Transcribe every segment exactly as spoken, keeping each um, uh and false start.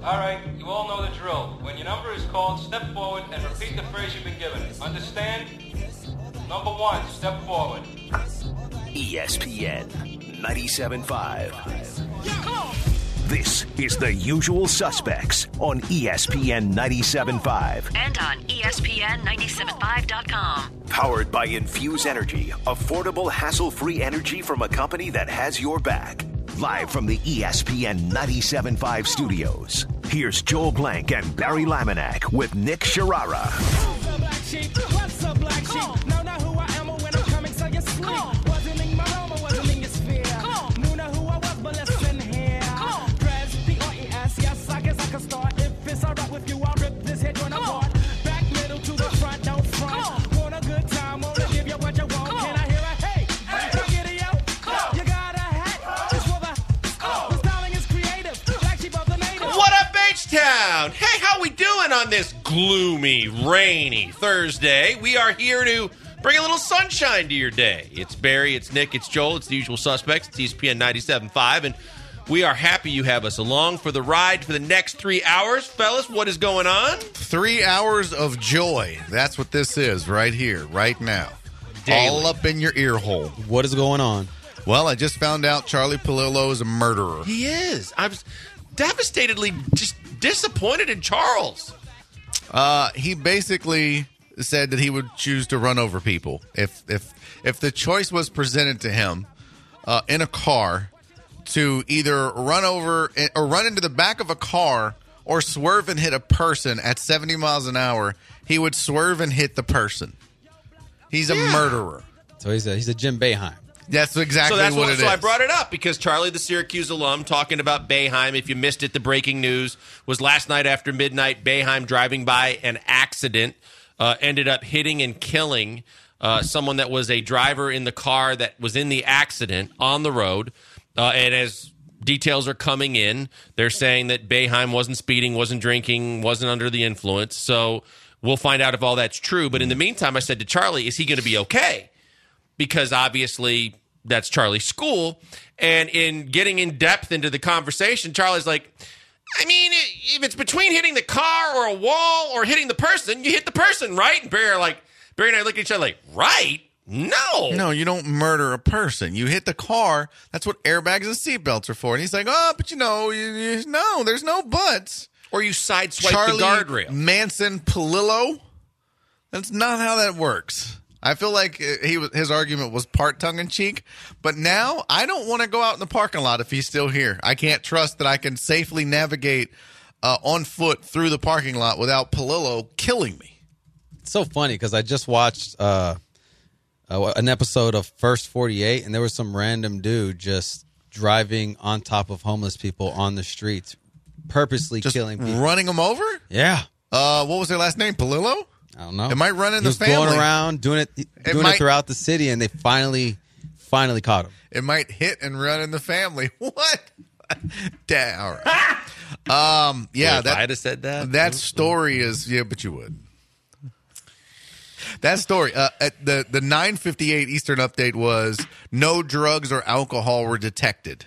All right, you all know the drill. When your number is called, step forward and repeat the phrase you've been given. Understand? Number one, step forward. E S P N ninety-seven point five. This is The Usual Suspects on E S P N ninety-seven point five. And on E S P N ninety-seven point five dot com. Powered by Infuse Energy, affordable, hassle-free energy from a company that has your back. Live from the E S P N ninety-seven point five studios, here's Joel Blank and Barry Laminack with Nick Sharara. What's up, black sheep? What's up, black sheep? Know not who I am or when I'm coming, so you sleep. Wasn't in my home, I wasn't in your sphere. Knew not who I was, but listen here. Dress, D R E S, yes, I guess I can start. If it's alright with you, I'll rip this head joint apart. Back middle to the front, don't front. Want a good time, wanna give you what you want. Can I hear a hey? Hey, come get it, yo. You got a hat. It's for the, the styling is creative. Black sheep of the native. What up, H-Town? Hey, how we doing on this gloomy, rainy Thursday? We are here to bring a little sunshine to your day. It's Barry, it's Nick, it's Joel, it's The Usual Suspects, it's E S P N ninety-seven point five, and we are happy you have us along for the ride for the next three hours. Fellas, what is going on? Three hours of joy. That's what this is right here, right now. Daily. All up in your ear hole. What is going on? Well, I just found out Charlie Palillo is a murderer. He is. I was devastatedly just disappointed in Charles. Uh, he basically said that he would choose to run over people. If if if the choice was presented to him uh, in a car to either run over or run into the back of a car or swerve and hit a person at seventy miles an hour, he would swerve and hit the person. He's a Yeah. murderer. So he's a he's a Jim Boeheim. That's exactly so that's what what, it so is. I brought it up because Charlie, the Syracuse alum, talking about Boeheim. If you missed it, the breaking news was last night after midnight. Boeheim driving by an accident uh, ended up hitting and killing uh, someone that was a driver in the car that was in the accident on the road. Uh, and as details are coming in, they're saying that Boeheim wasn't speeding, wasn't drinking, wasn't under the influence. So we'll find out if all that's true. But in the meantime, I said to Charlie, is he going to be okay? Because obviously that's Charlie's school. And in getting in depth into the conversation, Charlie's like, I mean, if it's between hitting the car or a wall or hitting the person, you hit the person, right? And Barry are like, Barry and I look at each other like, right? No. No, you don't murder a person. You hit the car. That's what airbags and seatbelts are for. And he's like, oh, but you know, you, you, no, there's no buts. Or you sideswipe Charlie the guardrail. Manson Palillo. That's not how that works. I feel like he was, his argument was part tongue-in-cheek, but now I don't want to go out in the parking lot if he's still here. I can't trust that I can safely navigate uh, on foot through the parking lot without Palillo killing me. It's so funny because I just watched uh, uh, an episode of First forty-eight, and there was some random dude just driving on top of homeless people on the streets, purposely Just killing people. running them over? Yeah. Uh, what was their last name? Palillo? I don't know. It might run in he the was family. going around doing it, doing it, might- throughout the city, and they finally, finally caught him. It might hit and run in the family. What? Damn. All right. Um, yeah, Well, if that, I had have said that. that story is, yeah, but you would. That story, uh, at the, the nine fifty-eight Eastern update was no drugs or alcohol were detected.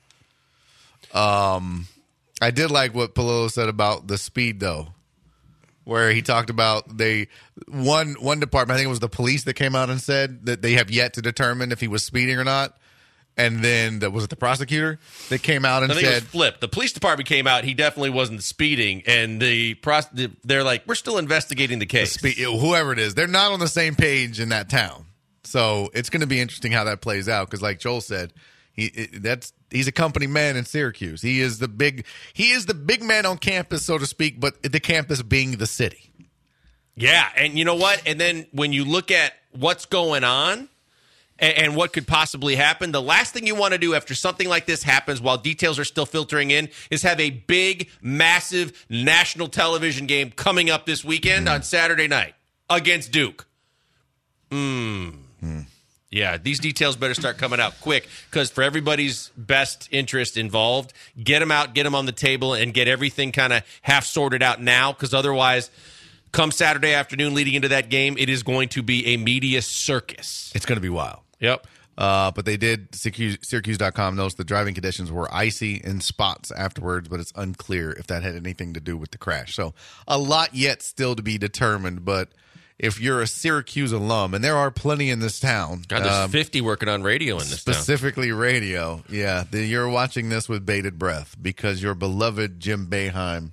Um, I did like what Palillo said about the speed, though, where he talked about they one one department, I think it was the police that came out and said that they have yet to determine if he was speeding or not. And then, the, was it the prosecutor that came out and I think said, it was flipped. The police department came out. He definitely wasn't speeding, and the pros- they're like, "We're still investigating the case." Spe- whoever it is, they're not on the same page in that town. So it's going to be interesting how that plays out. Because, like Joel said, he it, that's he's a company man in Syracuse. He is the big he is the big man on campus, so to speak. But the campus being the city. Yeah, and you know what? And then when you look at what's going on and, and what could possibly happen, the last thing you want to do after something like this happens while details are still filtering in is have a big, massive national television game coming up this weekend on Saturday night against Duke. Mm. Mm. Yeah, these details better start coming out quick because for everybody's best interest involved, get them out, get them on the table, and get everything kind of half sorted out now because otherwise, come Saturday afternoon leading into that game, it is going to be a media circus. It's going to be wild. Yep. Uh, but they did, Syracuse, Syracuse dot com notes the driving conditions were icy in spots afterwards, but it's unclear if that had anything to do with the crash. So a lot yet still to be determined, but if you're a Syracuse alum, and there are plenty in this town. God, there's um, fifty working on radio in this town. Specifically radio, yeah. The, you're watching this with bated breath because your beloved Jim Boeheim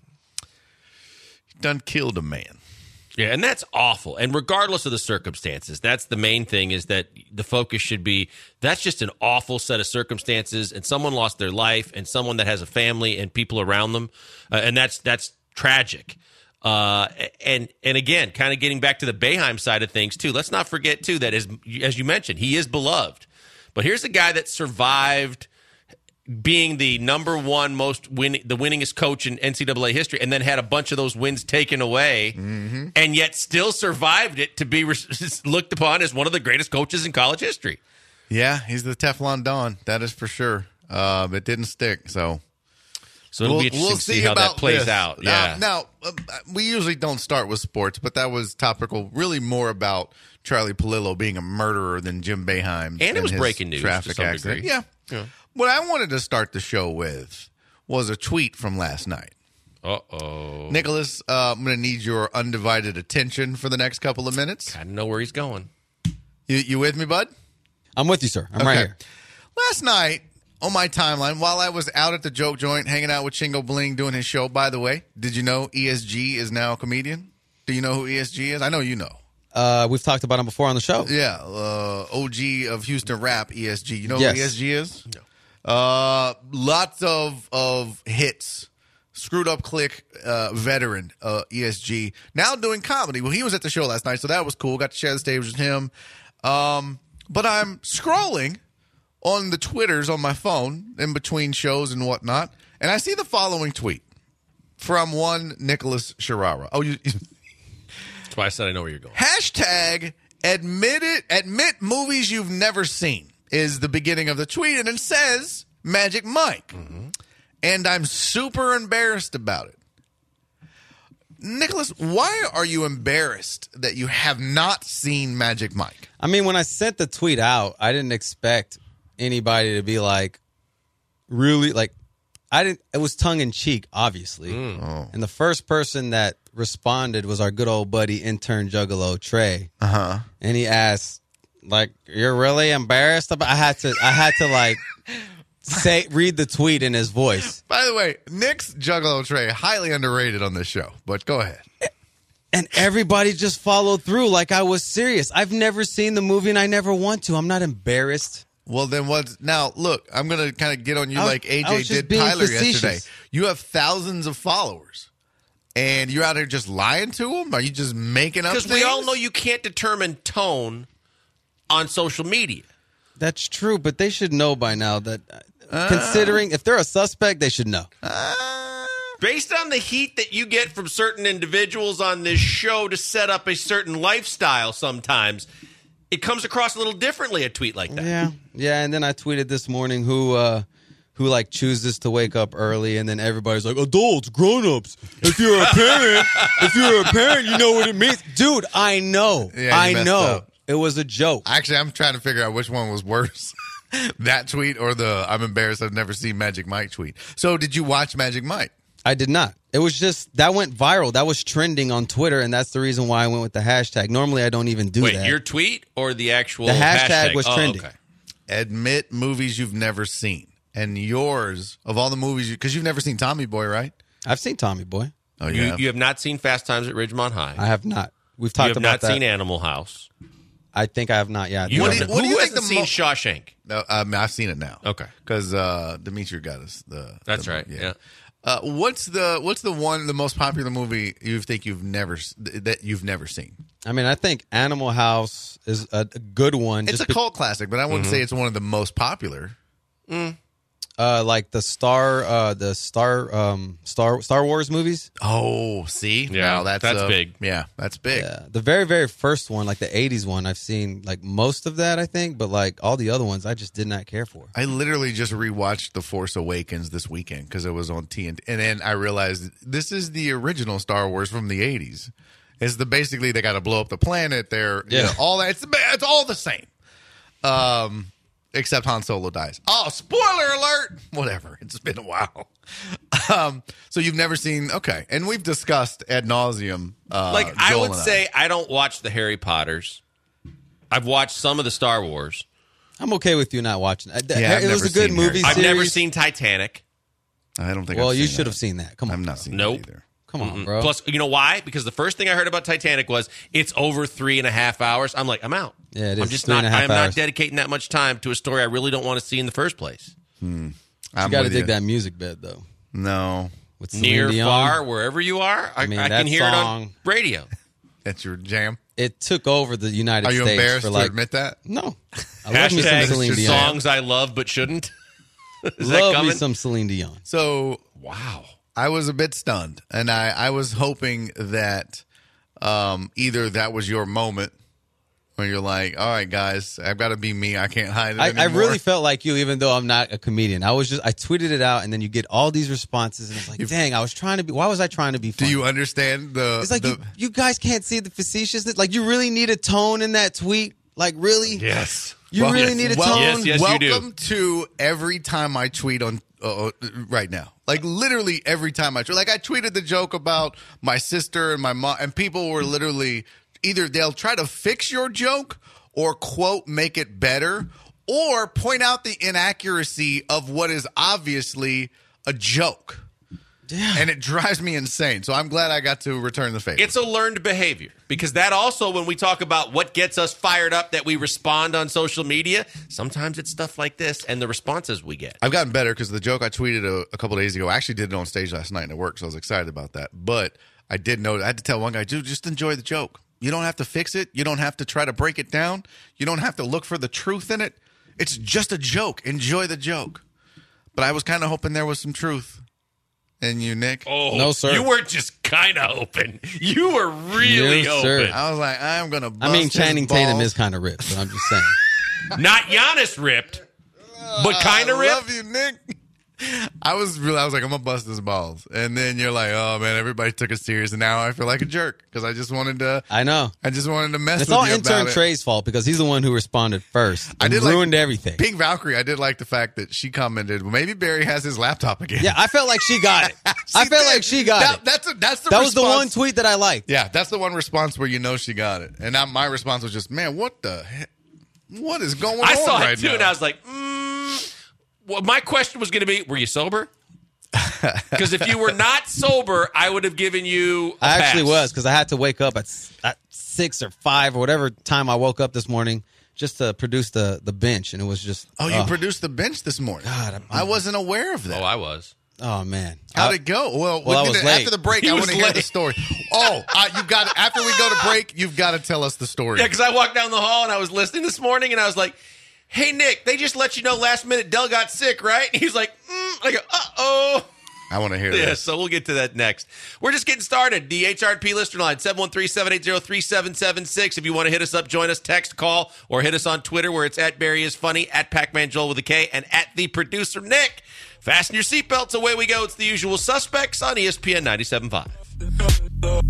done killed a man. Yeah, and that's awful. And regardless of the circumstances, that's the main thing, is that the focus should be, that's just an awful set of circumstances, and someone lost their life, and someone that has a family and people around them, uh, and that's that's tragic. Uh, and and again, kind of getting back to the Boeheim side of things, too, let's not forget, too, that as, as you mentioned, he is beloved. But here's a guy that survived being the number one most win, the winningest coach in N C double A history, and then had a bunch of those wins taken away, mm-hmm. and yet still survived it to be re- looked upon as one of the greatest coaches in college history. Yeah, he's the Teflon Don, that is for sure. Uh, it didn't stick, so so it'll we'll, be interesting we'll to see, see how that plays this. out. Now, Yeah. now uh, we usually don't start with sports, but that was topical, really more about Charlie Palillo being a murderer than Jim Boeheim, and it was his breaking news traffic to some accident. degree. Yeah. yeah. What I wanted to start the show with was a tweet from last night. Uh-oh. Nicholas, uh, I'm going to need your undivided attention for the next couple of minutes. I don't know where he's going. You, you with me, bud? I'm with you, sir. I'm right here. Last night on my timeline, while I was out at the Joke Joint hanging out with Shingo Bling doing his show, by the way, did you know E S G is now a comedian? Do you know who E S G is? I know you know. Uh, we've talked about him before on the show. Yeah, uh, O G of Houston rap, E S G. You know Yes. who E S G is? No. Uh, lots of of hits. Screwed Up Click uh, veteran, uh, E S G. Now doing comedy. Well, he was at the show last night, so that was cool. Got to share the stage with him. Um, but I'm scrolling on the Twitters on my phone in between shows and whatnot, and I see the following tweet from one Nicholas Sharara. Oh, you... That's why I said I know where you're going. Hashtag admit it, admit movies you've never seen is the beginning of the tweet, and it says Magic Mike. Mm-hmm. And I'm super embarrassed about it. Nicholas, why are you embarrassed that you have not seen Magic Mike? I mean, when I sent the tweet out, I didn't expect anybody to be like, really, like, I didn't, it was tongue in cheek, obviously. Mm. Oh. And the first person that responded was our good old buddy, intern Juggalo Trey. Uh huh. And he asked, like, you're really embarrassed about, I had to, I had to like say, read the tweet in his voice. By the way, Nick's Juggalo Trey, highly underrated on this show, but go ahead. And everybody just followed through like I was serious. I've never seen the movie and I never want to. I'm not embarrassed. Well, then what's now? Look, I'm going to kind of get on you I was- like A I J was just did being Tyler facetious. yesterday. You have thousands of followers, and you're out here just lying to them? Are you just making up Because things? we all know you can't determine tone on social media. That's true, but they should know by now that uh, considering if they're a suspect, they should know. Uh, Based on the heat that you get from certain individuals on this show to set up a certain lifestyle sometimes, it comes across a little differently, a tweet like that. Yeah, yeah. And then I tweeted this morning who uh, who like chooses to wake up early, and then everybody's like, adults, grown-ups. If you're a parent, if you're a parent, you know what it means, dude. I know, Yeah, you I messed know. up. It was a joke. Actually, I'm trying to figure out which one was worse. That tweet or the I'm embarrassed I've never seen Magic Mike tweet. So did you watch Magic Mike? I did not. It was just that went viral. That was trending on Twitter, and that's the reason why I went with the hashtag. Normally, I don't even do Wait, that. your tweet or the actual The hashtag was Oh, trending. okay. Admit movies you've never seen. And yours, of all the movies, because you, you've never seen Tommy Boy, right? I've seen Tommy Boy. Oh, You, yeah. you have not seen Fast Times at Ridgemont High. I have not. We've You talked have about not that. seen Animal House. I think I have not yet. You What have do you- not- what do who you think hasn't the seen mo- Shawshank? No, um, I've seen it now. Okay. Because uh, Dimitri got us the. That's the- right. Yeah. Uh, what's the What's the one the most popular movie you think you've never s- that you've never seen? I mean, I think Animal House is a, a good one. It's just a be- cult classic, but I wouldn't say it's one of the most popular. uh, like the Star, uh, the Star, um, Star, Star Wars movies. Oh, see, Yeah, now that's that's uh, big. Yeah, that's big. Yeah, the very, very first one, like the eighties one, I've seen like most of that, I think, but like all the other ones, I just did not care for. I literally just rewatched The Force Awakens this weekend because it was on T N T, and then I realized this is the original Star Wars from the eighties. It's the basically they got to blow up the planet. They're you Yeah. know, all that. It's, it's all the same. Um, except Han Solo dies. Oh, spoiler alert! Whatever. It's been a while. Um, so you've never seen, okay. And we've discussed ad nauseum. Uh, Like, I Joel would and say I don't watch the Harry Potters. I've watched some of the Star Wars. I'm okay with you not watching. I- Yeah, I've it was never a good seen movie Harry I've never series. seen Titanic. I don't think Well, I've you seen should that. have seen that. Come on. I'm not seeing Nope. that either. Come on, bro. Plus, you know why? Because the first thing I heard about Titanic was it's over three and a half hours. I'm like, I'm out. Yeah, it I'm is just three not. and a half I'm not hours. dedicating that much time to a story I really don't want to see in the first place. I'm you got to with dig you. that music bed, though. No, With Celine Near, Dion. far, wherever you are, I, I mean, I that can hear it on song- radio. that's your jam. It took over the United Are you States embarrassed for to like. admit that? No. I love me some Hashtag Celine Dion. songs I love but shouldn't. Is that Love me coming? some Celine Dion. So Wow. I was a bit stunned, and I, I was hoping that um, either that was your moment where you're like, all right, guys, I've got to be me. I can't hide it I, I anymore. really felt like you, even though I'm not a comedian. I was just, I tweeted it out, and then you get all these responses, and it's like, dang, I was trying to be, why was I trying to be Do funny? you understand the... It's like, the you, you guys can't see the facetiousness. Like, you really need a tone in that tweet? Like, really? Yes. You Well, really yes. need a Well- tone? Yes, yes, you do. Welcome to every time I tweet on uh, right now. Like literally every time I tweet. Like I tweeted the joke about my sister and my mom, and people were literally either they'll try to fix your joke or quote make it better or point out the inaccuracy of what is obviously a joke. Yeah. And it drives me insane. So I'm glad I got to return the favor. It's a learned behavior because that also, when we talk about what gets us fired up, that we respond on social media, sometimes it's stuff like this and the responses we get. I've gotten better because the joke I tweeted a, a couple days ago, I actually did it on stage last night and it worked, so I was excited about that. But I did know, I had to tell one guy, dude, just enjoy the joke. You don't have to fix it. You don't have to try to break it down. You don't have to look for the truth in it. It's just a joke. Enjoy the joke. But I was kind of hoping there was some truth. And you, Nick? Oh, No, sir. You weren't just kind of open. You were really No, open. sir. I was like, I'm going to bust I mean, his Channing Tatum balls. is kind of ripped, but I'm just saying. Not Giannis ripped, but kind of I ripped. love you, Nick. I was really, I was like, I'm gonna bust his balls, and then you're like, oh man, everybody took it serious, and now I feel like a jerk because I just wanted to, I know. I just wanted to mess It's with all you intern about it. Trey's fault because he's the one who responded first. I and did ruined like, everything. Pink Valkyrie, I did like the fact that she commented, well, maybe Barry has his laptop again. Yeah, I felt like she got it. I She felt did. like she got that, it. That's a, that's the That was the response- one tweet that I liked. Yeah, that's the one response where you know she got it, and now my response was just, man, what the heck? What is going I on saw right it too, now? and I was like, mm. Well, my question was going to be, were you sober? Because if you were not sober, I would have given you a I actually pass. was because I had to wake up at, s- at six or five or whatever time I woke up this morning just to produce the, the bench, and it was just oh, you produced the bench this morning. God, I'm- I wasn't aware of that. Oh, I was. oh man. How'd I- it go? Well, Well, I we was did- late. after the break, He I was want to hear the late. story. Oh, uh, you got it. After we go to break, you've got to tell us the story. Yeah, because I walked down the hall and I was listening this morning, and I was like, hey, Nick, they just let you know last minute Dell got sick, right? And he's like, mm. I go, uh-oh. I want to hear Yeah, this. so we'll get to that next. We're just getting started. The H R P listener line, seven one three, seven eight zero, three seven seven six. If you want to hit us up, join us, text, call, or hit us on Twitter where it's at Barry is Funny, at Pac-Man Joel with a K, and at the producer Nick. Fasten your seatbelts. Away we go. It's the usual suspects on E S P N ninety-seven point five.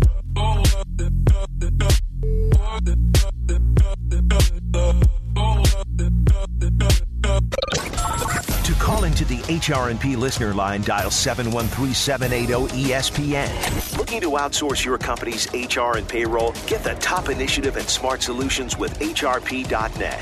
To call into the H R and P listener line, dial seven one three, seven eight zero, E S P N. Looking to outsource your company's H R and payroll? Get the top initiative and smart solutions with H R P dot net.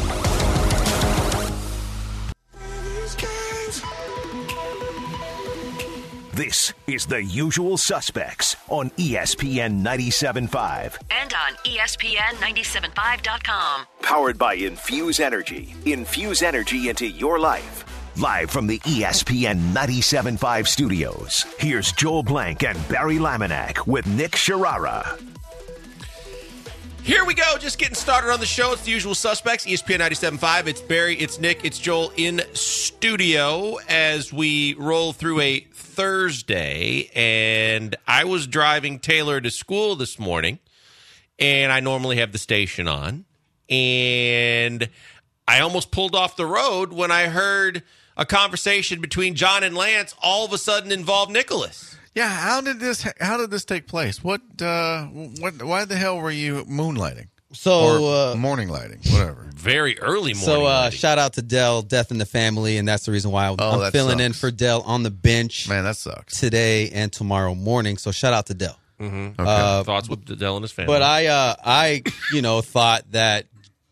This is The Usual Suspects on E S P N ninety-seven point five. And on E S P N ninety-seven point five dot com. Powered by Infuse Energy. Infuse energy into your life. Live from the E S P N ninety-seven point five studios, here's Joel Blank and Barry Laminack with Nick Sharara. Here we go. Just getting started on the show. It's the usual suspects, E S P N ninety-seven point five. It's Barry, it's Nick, it's Joel in studio as we roll through a Thursday. And I was driving Taylor to school this morning, and I normally have the station on. And I almost pulled off the road when I heard a conversation between John and Lance all of a sudden involve Nicholas. Yeah, how did this how did this take place? What uh what why the hell were you moonlighting? So, or uh, morning lighting, whatever. Very early morning. so uh, lighting. shout out to Dell, Death in the Family, and that's the reason why I'm, Oh, I'm that filling in sucks. for Dell on the bench Man, that sucks. today and tomorrow morning. So shout out to Dell. Okay. Uh, Thoughts with Dell and his family. But I, uh, I, you know, thought that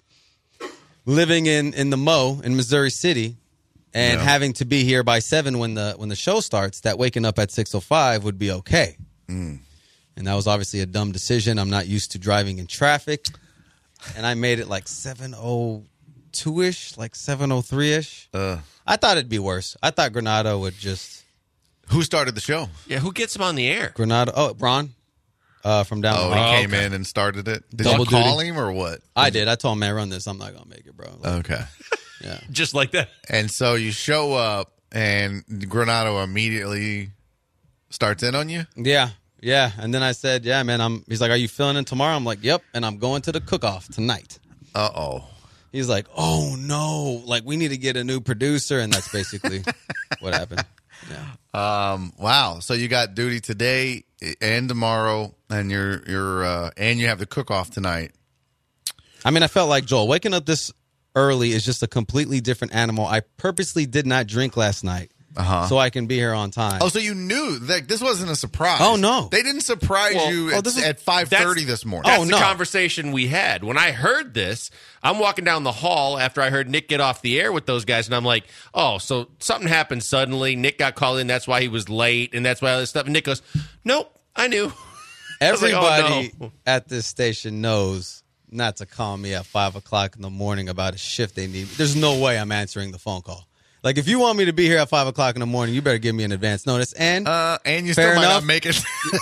living in, in the Mo in Missouri City and Yeah. having to be here by seven when the when the show starts, that waking up at six oh five would be okay. Mm. And that was obviously a dumb decision. I'm not used to driving in traffic, and I made it like seven oh two ish, like seven oh three ish. Uh, I thought it'd be worse. I thought Granado would just who started the show? yeah, who gets him on the air? Granado. Oh, Ron, uh, from down. Oh, the he hall. Oh, came okay. in and started it. Did Double you call duty. him or what? I did. I told him, man, run this. I'm not gonna make it, bro. Like, Okay. yeah. Just like that. And so you show up, and Granado immediately starts in on you. Yeah, yeah. And then I said, yeah, man, I'm he's like, are you filling in tomorrow? I'm like, yep, and I'm going to the cook-off tonight. Uh oh. He's like, oh no, like we need to get a new producer, and that's basically what happened. Yeah. Um. Wow. So you got duty today and tomorrow, and you're you're uh, and you have the cook off tonight. I mean, I felt like Joel waking up this early is just a completely different animal. I purposely did not drink last night. Uh-huh. So I can be here on time. Oh, so you knew that this wasn't a surprise? Oh, no. They didn't surprise Well, you oh, at, this was- at five thirty That's- this morning. That's Oh, the no. conversation we had. When I heard this, I'm walking down the hall after I heard Nick get off the air with those guys, and I'm like, oh, so something happened suddenly. Nick got called in. That's why he was late, and that's why all this stuff. And Nick goes, nope, I knew. I was like, oh, Everybody no. at this station knows not to call me at five o'clock in the morning about a shift they need. There's no way I'm answering the phone call. Like, if you want me to be here at five o'clock in the morning, you better give me an advance notice. And, Uh, and you Fair still might enough. not make it.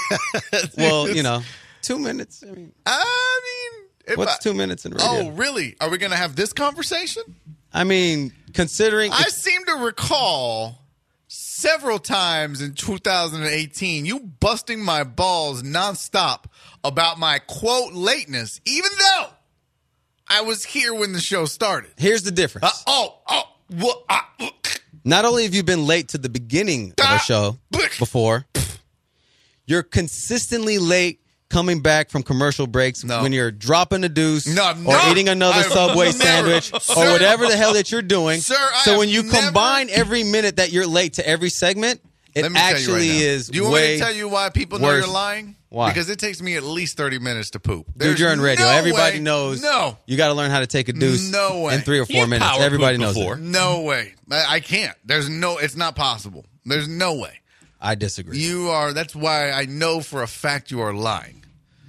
well, you know, two minutes. I mean, I mean, if what's I- two minutes in radio? Oh, really? Are we going to have this conversation? I mean, considering I seem to recall several times in two thousand eighteen you busting my balls nonstop about my quote lateness, even though I was here when the show started. here's the difference. Uh, oh, oh, what? Uh, uh, Not only have you been late to the beginning of a show before, you're consistently late coming back from commercial breaks No. when you're dropping a deuce No, or no. eating another I've Subway never- sandwich or Sir. whatever the hell that you're doing. Sir, I so have when you never- combine every minute that you're late to every segment, it Let me tell you actually right now. is Do you want way me to tell you why people know worse. you're lying? Why? Because it takes me at least thirty minutes to poop. Dude, There's you're in radio. no Everybody way- knows No. you got to learn how to take a deuce No way. in three or four You've minutes. power Everybody pooped knows before. it. No way. I, I can't. There's no, it's not possible. There's no way. I disagree. You are, that's why I know for a fact you are lying.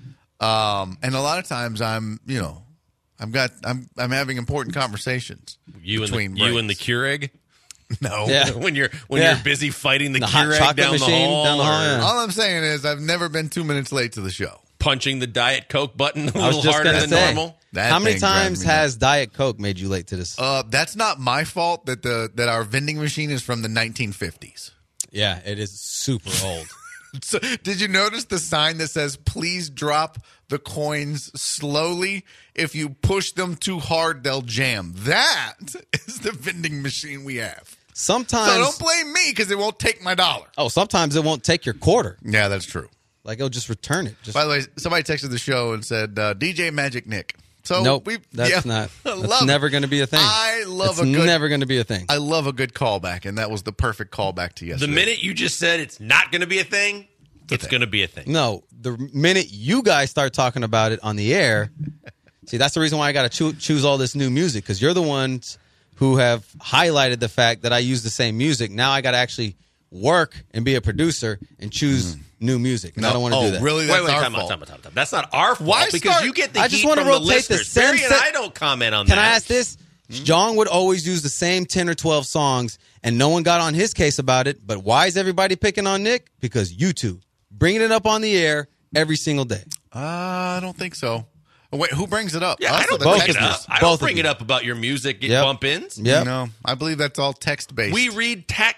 Um, and a lot of times I'm, you know, I've got, I'm, I'm having important conversations. You and the, between you and the breaks. Keurig? No. Yeah. when you're when Yeah. you're busy fighting the, The hot Keurig chocolate down the machine hall, down the hall, or yeah. All I'm saying is I've never been two minutes late to the show. punching the Diet Coke button a I was little just harder gonna than say, normal. That how many thing drives times me nuts. has Diet Coke made you late to this? Uh, that's not my fault that the that our vending machine is from the nineteen fifties. Yeah, it is super old. So, did you notice the sign that says, please drop the coins slowly? If you push them too hard, they'll jam. That is the vending machine we have. Sometimes, So don't blame me because it won't take my dollar. oh, sometimes it won't take your quarter. Yeah, that's true. Like it'll just return it. Just By the way, somebody texted the show and said, uh, D J Magic Nick. So nope, we, that's yeah, not. I That's love it. never going to be a thing. I love it's a good. never going to be a thing. I love a good callback, and that was the perfect callback to yesterday. The minute you just said it's not going to be a thing, it's going to be a thing. No, the minute you guys start talking about it on the air, see, that's the reason why I got to choo- choose all this new music, because you're the ones who have highlighted the fact that I use the same music. Now I got to actually work and be a producer and choose new music, and I don't want to oh, do that. really? Wait, That's wait, our time out, fault. time out, time out, time out. That's not our fault Why because start- you get the I just heat wanna from the rotate the listeners. same Barry and set- I don't comment on Can that. I ask this? John would always use the same ten or twelve songs, and no one got on his case about it. But why is everybody picking on Nick? Because you two bringing it up on the air every single day. Uh, I don't think so. Wait, who brings it up? Yeah, Us I or don't the bring both it of texters? up. I Both don't of bring you. it up about your music get Yep. bump ins. Yep. No, I believe that's all text based. We read texts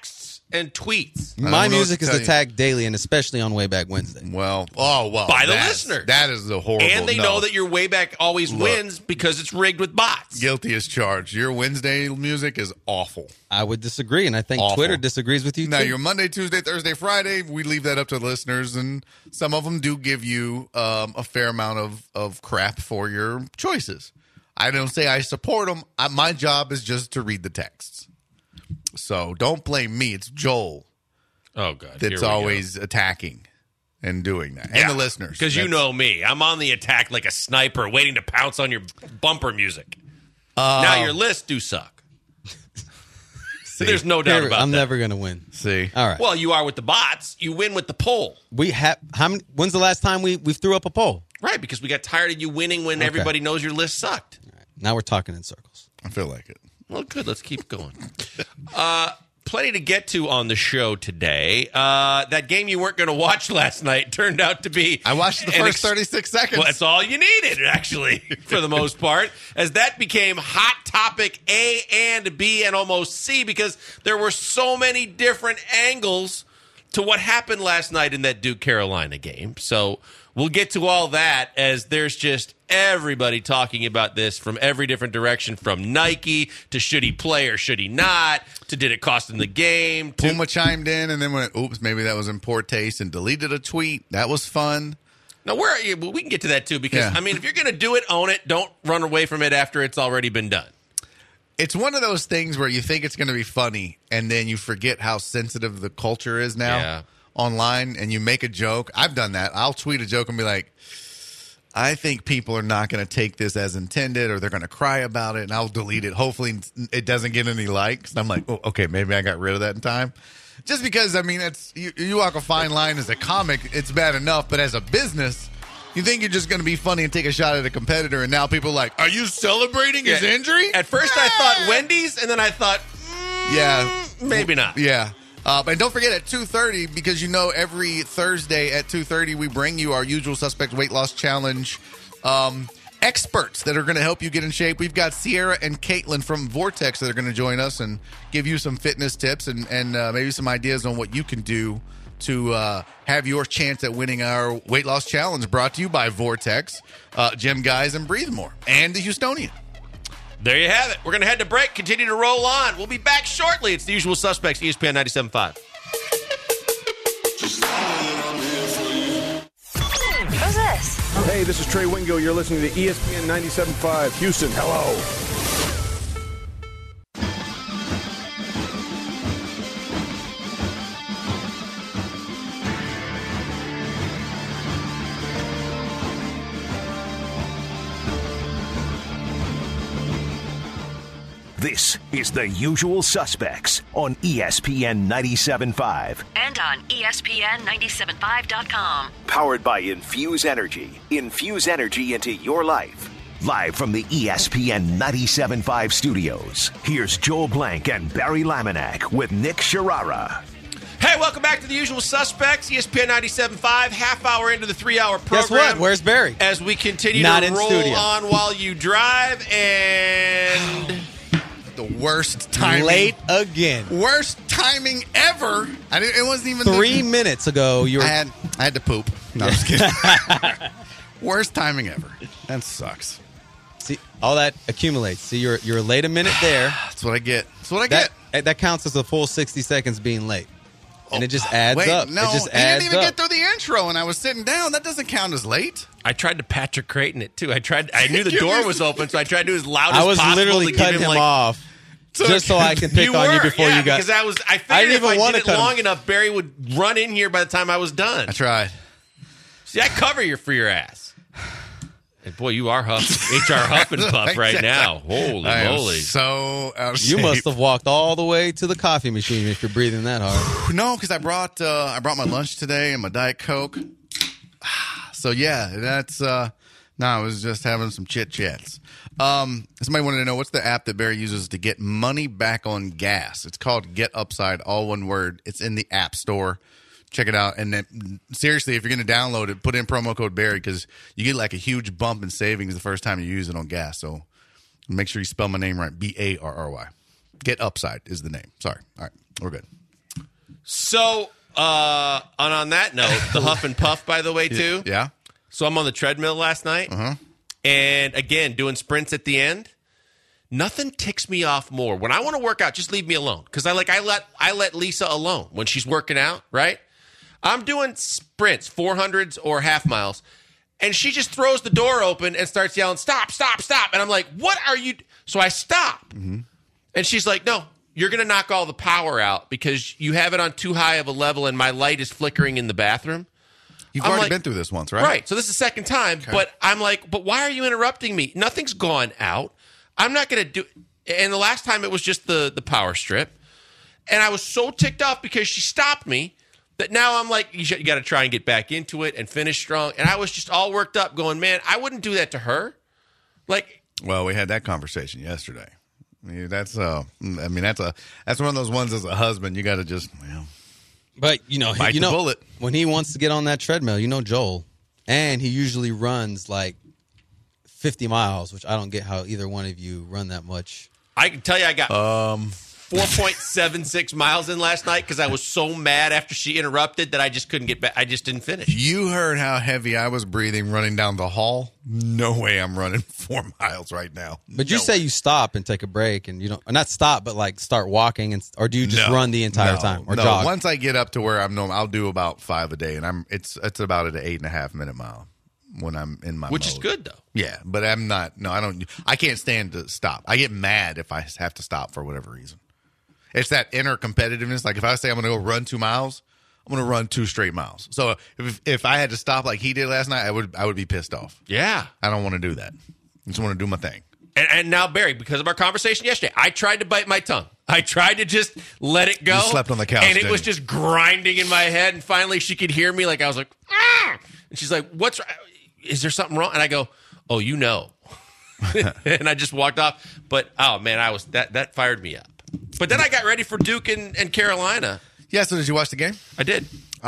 and tweets. I don't My know music what to is tell you. attacked daily, and especially on Wayback Wednesday. Well, oh well, By the that's- listeners. That is the horrible. And they no. know that your Wayback always Look. wins because it's rigged with bots. guilty as charged. Your Wednesday music is awful. I would disagree, and I think Awful. Twitter disagrees with you Now, too. your Monday, Tuesday, Thursday, Friday, we leave that up to the listeners, and some of them do give you um, a fair amount of, of crap for your choices. I don't say I support them. I, my job is just to read the texts. So don't blame me. It's Joel Oh, God. that's Here we always attacking and doing that. Yeah, And the listeners. Because you That's- know me. I'm on the attack like a sniper, waiting to pounce on your bumper music. Uh, now, your lists do suck. There's no doubt Here, about I'm that. never going to win. See. All right. Well, you are with the bots. You win with the poll. we have how many? When's the last time we we threw up a poll? Right, because we got tired of you winning when Okay. everybody knows your list sucked. Now we're talking in circles. I feel like it. Well, good. Let's keep going. Uh, plenty to get to on the show today. Uh, that game you weren't going to watch last night turned out to be. I watched the an first ex- thirty-six seconds. Well, that's all you needed, actually, for the most part, as that became hot topic A and B and almost C because there were so many different angles to what happened last night in that Duke Carolina game. So we'll get to all that as there's just everybody talking about this from every different direction, from Nike to should he play or should he not, to did it cost him the game, to Puma chimed in and then went, oops, maybe that was in poor taste, and deleted a tweet. That was fun. Now, where are you? Well, we can get to that too, because Yeah. I mean, if you're going to do it, own it. Don't run away from it after it's already been done. It's one of those things where you think it's going to be funny, and then you forget how sensitive the culture is now Yeah. online, and you make a joke. I've done that. I'll tweet a joke and be like, I think people are not going to take this as intended, or they're going to cry about it, and I'll delete it. Hopefully it doesn't get any likes. I'm like, oh, okay, maybe I got rid of that in time. Just because, I mean, it's you, you walk a fine line as a comic, it's bad enough, but as a business, you think you're just going to be funny and take a shot at a competitor, and now people are like, are you celebrating his Yeah. injury? At first, I thought Wendy's, and then I thought Yeah. maybe not. Yeah. Uh, and don't forget at two thirty, because you know every Thursday at two thirty we bring you our Usual Suspect Weight Loss Challenge um, experts that are going to help you get in shape. We've got Sierra and Caitlin from Vortex that are going to join us and give you some fitness tips and, and uh, maybe some ideas on what you can do to uh, have your chance at winning our Weight Loss Challenge, brought to you by Vortex, uh, Gym Guys, and Breathe More, and the Houstonian. There you have it. We're going to head to break, continue to roll on. We'll be back shortly. It's the Usual Suspects, E S P N ninety-seven point five. Who's this? Hey, this is Trey Wingo. You're listening to E S P N ninety-seven point five. Houston, hello. This is The Usual Suspects on E S P N ninety-seven point five. And on E S P N ninety-seven point five dot com. Powered by Infuse Energy. Infuse energy into your life. Live from the E S P N ninety-seven point five studios, here's Joel Blank and Barry Laminack with Nick Sharara. Hey, welcome back to the Usual Suspects, E S P N ninety-seven point five, half hour into the three-hour program. Guess what? Where's Barry? As we continue Not to in roll studio. on while you drive, and The worst timing. Late again. Worst timing ever. I didn't, it wasn't even Three The, minutes ago, you were. I had I had to poop. No, I'm just kidding. Worst timing ever. That sucks. See, all that accumulates. See, you're you're late a minute there. That's what I get. That's what I That get. that counts as a full sixty seconds being late, and it just adds Wait, up. no, it just he adds didn't even up. get through the intro, and I was sitting down. That doesn't count as late. I tried to Patrick Creighton it, too. I tried. I knew the You door just- was open, so I tried to do as loud I as was possible literally to give cutting him, him like, off just so I can pick you on you were, before yeah, you got. because I was. I I figured didn't if even I wanna did it cut him. long enough, Barry would run in here by the time I was done. I tried. See, I cover you for your ass. And boy, you are huff, H R Huff and Puff right now. Holy I am moly! so out of You shape. must have walked all the way to the coffee machine if you're breathing that hard. No, because I brought uh, I brought my lunch today and my Diet Coke. So yeah, that's uh no, I was just having some chit chats. Um, somebody wanted to know what's the app that Barry uses to get money back on gas. It's called Get Upside, all one word. It's in the App Store. Check it out. And then, seriously, if you're going to download it, put in promo code Barry because you get like a huge bump in savings the first time you use it on gas. So make sure you spell my name right. B A R R Y. Get Upside is the name. Sorry. All right. We're good. So, uh, and on that note, the huff and puff, by the way, too. Yeah. So I'm on the treadmill last night, Uh-huh. and again, doing sprints at the end. Nothing ticks me off more. When I want to work out, just leave me alone. Because I like I let I let Lisa alone when she's working out, right? I'm doing sprints, four hundreds or half miles, and she just throws the door open and starts yelling, "Stop, stop, stop." And I'm like, "What are you?" D-? So I stop. Mm-hmm. And she's like, "No, you're going to knock all the power out because you have it on too high of a level and my light is flickering in the bathroom." You've I'm already like- been through this once, right? Right. So this is the second time, but I'm like, but why are you interrupting me? Nothing's gone out. I'm not going to do. And the last time it was just the the power strip, and I was so ticked off because she stopped me that now I'm like, you, you got to try and get back into it and finish strong. And I was just all worked up, going, man, I wouldn't do that to her. Like, Well, we had that conversation yesterday. I mean, that's uh, I mean, that's a that's one of those ones as a husband you got to just, well, But you know, Bite you the know, bullet. when he wants to get on that treadmill, you know Joel, and he usually runs like fifty miles, which I don't get how either one of you run that much. I can tell you, I got um, four point seven six miles in last night because I was so mad after she interrupted that I just couldn't get back. I just didn't finish. you heard how heavy I was breathing running down the hall. No way I'm running four miles right now. But you No. say you stop and take a break, and you don't, or not stop, but like start walking, and or do you just No. run the entire No. time or no. jog? Once I get up to where I'm normal, I'll do about five a day, and I'm it's it's about an eight and a half minute mile when I'm in my Which is mode. good, though. Yeah, but I'm not. No, I don't. I can't stand to stop. I get mad if I have to stop for whatever reason. It's that inner competitiveness. Like if I say I'm going to go run two miles, I'm going to run two straight miles. So if if I had to stop like he did last night, I would I would be pissed off. Yeah. I don't want to do that. I just want to do my thing. And, and now, Barry, because of our conversation yesterday, I tried to bite my tongue. I tried to just let it go. You slept on the couch, and it didn't was you? just grinding in my head. And finally, she could hear me. Like I was like, ah! And she's like, "What's? Is there something wrong?" And I go, "Oh, you know." And I just walked off. But oh man, I was that that fired me up. But then I got ready for Duke and, and Carolina. Yeah. So did you watch the game? I did.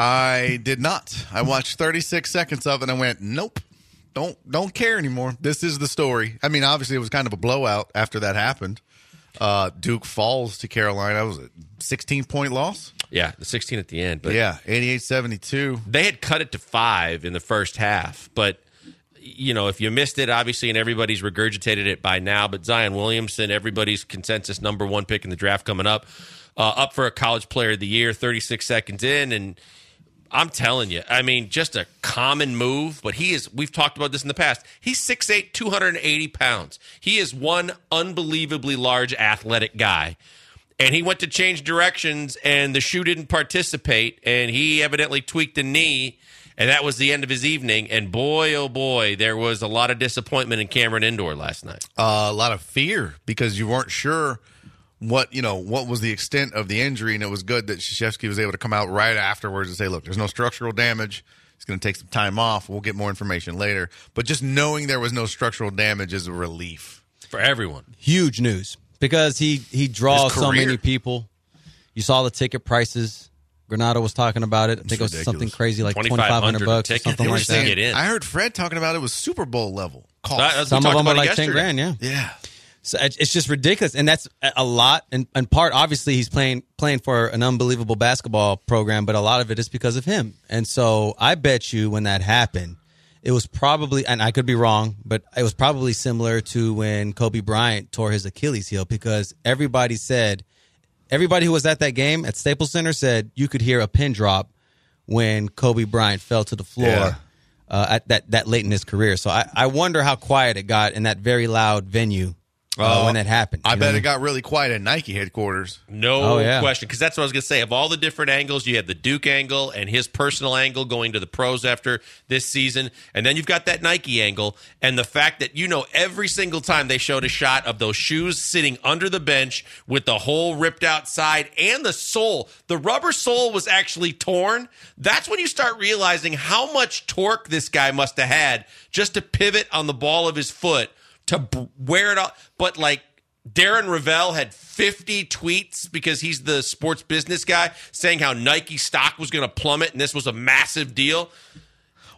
I did not. I watched thirty-six seconds of it and I went, nope. Don't don't care anymore. This is the story. I mean, obviously it was kind of a blowout after that happened. Uh, Duke falls to Carolina. Was it sixteen point loss? Yeah, the sixteen at the end. But Yeah, eighty-eight seventy-two. they had cut it to five in the first half. But, you know, if you missed it, obviously, and everybody's regurgitated it by now, but Zion Williamson, everybody's consensus number one pick in the draft coming up, uh, up for a college player of the year, thirty-six seconds in. And I'm telling you, I mean, just a common move, but he is, we've talked about this in the past. He's six eight, two hundred eighty pounds. He is one unbelievably large athletic guy. And he went to change directions, and the shoe didn't participate, and he evidently tweaked a knee, and that was the end of his evening. And boy, oh boy, there was a lot of disappointment in Cameron Indoor last night. Uh, a lot of fear because you weren't sure what you know what was the extent of the injury, and it was good that Krzyzewski was able to come out right afterwards and say, "Look, there's no structural damage. It's going to take some time off. We'll get more information later." But just knowing there was no structural damage is a relief. For everyone. Huge news because he he draws His so career. many people. You saw the ticket prices. Granado was talking about it. I think it was ridiculous. something crazy like twenty-five twenty-five hundred hundred bucks or ticket. something They were like saying that. it in. I heard Fred talking about it was Super Bowl level cost. That- that's- Some We of talked them are about it like ten yesterday. grand. Yeah. yeah. So it- it's just ridiculous, and that's a lot. And, and part, obviously, he's playing playing for an unbelievable basketball program, but a lot of it is because of him. And so I bet you when that happened, it was probably, and I could be wrong, but it was probably similar to when Kobe Bryant tore his Achilles heel, because everybody said, everybody who was at that game at Staples Center said you could hear a pin drop when Kobe Bryant fell to the floor. Yeah. Uh, at that, that late in his career. So I, I wonder how quiet it got in that very loud venue uh, when that happened. I You know bet what I it mean? got really quiet at Nike headquarters. No Oh, yeah. question. Because that's what I was going to say. Of all the different angles, you had the Duke angle and his personal angle going to the pros after this season. And then you've got that Nike angle. And the fact that, you know, every single time they showed a shot of those shoes sitting under the bench with the hole ripped outside and the sole, the rubber sole was actually torn. That's when you start realizing how much torque this guy must have had just to pivot on the ball of his foot to b- wear it out. But like, Darren Ravel had fifty tweets because he's the sports business guy saying how Nike stock was going to plummet and this was a massive deal.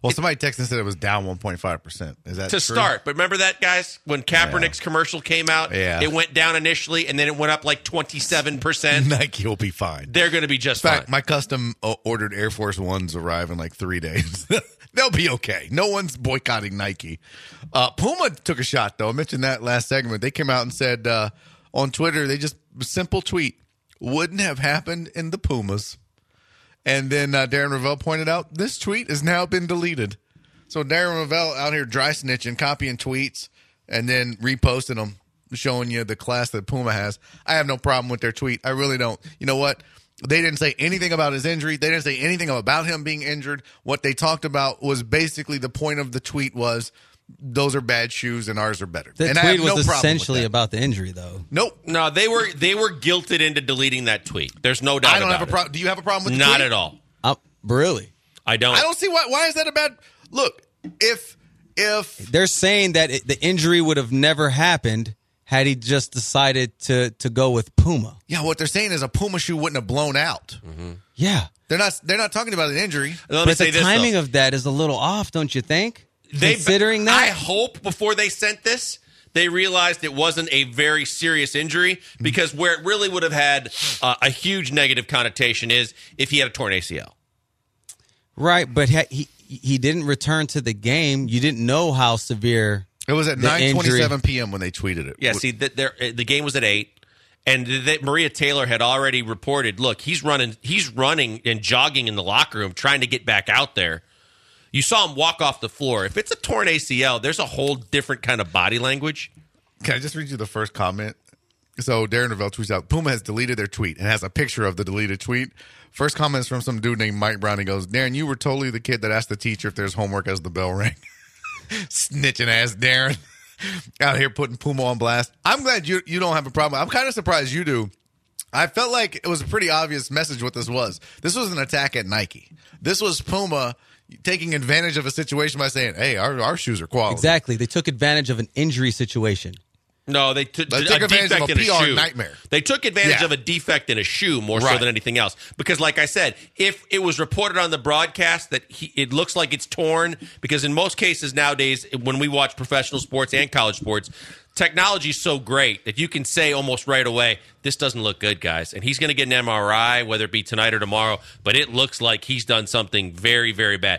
Well, somebody texted and said it was down one point five percent. Is that to true? start. But remember that, guys? When Kaepernick's commercial came out, Yeah. it went down initially, and then it went up like twenty-seven percent. Nike will be fine. They're going to be just In fact, fine. my custom uh, ordered Air Force Ones arrive in like three days. They'll be okay. No one's boycotting Nike. Uh, Puma took a shot, though. I mentioned that last segment. They came out and said uh, on Twitter, they just, simple tweet, wouldn't have happened in the Pumas. And then uh, Darren Ravel pointed out, this tweet has now been deleted. So Darren Ravel out here dry snitching, copying tweets, and then reposting them, showing you the class that Puma has. I have no problem with their tweet. I really don't. You know what? They didn't say anything about his injury. They didn't say anything about him being injured. What they talked about was basically the point of the tweet was, those are bad shoes and ours are better. The and I tweet have no was problem with essentially that. about the injury, though. Nope. No, they were they were guilted into deleting that tweet. There's no doubt I don't about have a it. problem. Do you have a problem with the Not tweet? at all. Uh, really? I don't. I don't see why. Why is that a bad look? If if They're saying that it, the injury would have never happened had he just decided to to go with Puma. yeah, what they're saying is a Puma shoe wouldn't have blown out. Yeah. They're not. They're not talking about an injury. Let me But say the this, timing though. of that is a little off, don't you think? They- Considering that? I hope before they sent this, they realized it wasn't a very serious injury, because where it really would have had uh, a huge negative connotation is if he had a torn A C L. Right, but he, he he didn't return to the game. You didn't know how severe. It was at the nine twenty-seven injury- p.m. when they tweeted it. Yeah, see, the, there- the game was at eight, and that Maria Taylor had already reported, look, he's running, he's running and jogging in the locker room trying to get back out there. You saw him walk off the floor. If it's a torn A C L, there's a whole different kind of body language. Can I just read you the first comment? So Darren Ravel tweets out, Puma has deleted their tweet and has a picture of the deleted tweet. First comment is from some dude named Mike Brown. He goes, Darren, you were totally the kid that asked the teacher if there's homework as the bell rang. Snitching ass Darren. Out here putting Puma on blast. I'm glad you you don't have a problem. I'm kind of surprised you do. I felt like it was a pretty obvious message what this was. This was an attack at Nike. This was Puma taking advantage of a situation by saying, hey, our, our shoes are quality. Exactly. They took advantage of an injury situation. No, they, t- They a took advantage of defect a in a P R shoe. nightmare. They took advantage Yeah. of a defect in a shoe more so Right. than anything else. Because, like I said, if it was reported on the broadcast that he, it looks like it's torn, because in most cases nowadays, when we watch professional sports and college sports, technology is so great that you can say almost right away, this doesn't look good, guys. And he's going to get an M R I, whether it be tonight or tomorrow, but it looks like he's done something very, very bad.